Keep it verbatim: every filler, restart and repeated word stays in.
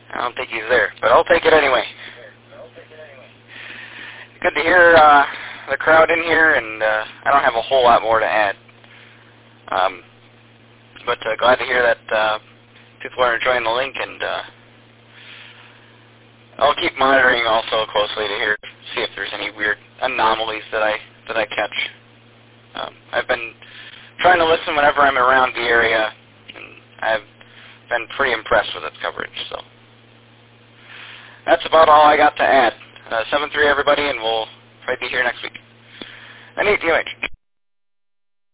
I don't think he's there, but I'll take it anyway. Good to hear uh, the crowd in here, and uh, I don't have a whole lot more to add. Um, but uh, glad to hear that uh, people are enjoying the link, and uh, I'll keep monitoring also closely to hear, see if there's any weird anomalies that I that I catch. Um, I've been trying to listen whenever I'm around the area, and I've been pretty impressed with its coverage. So that's about all I got to add. Uh, seven three everybody, and we'll probably be here next week. N eight D O H.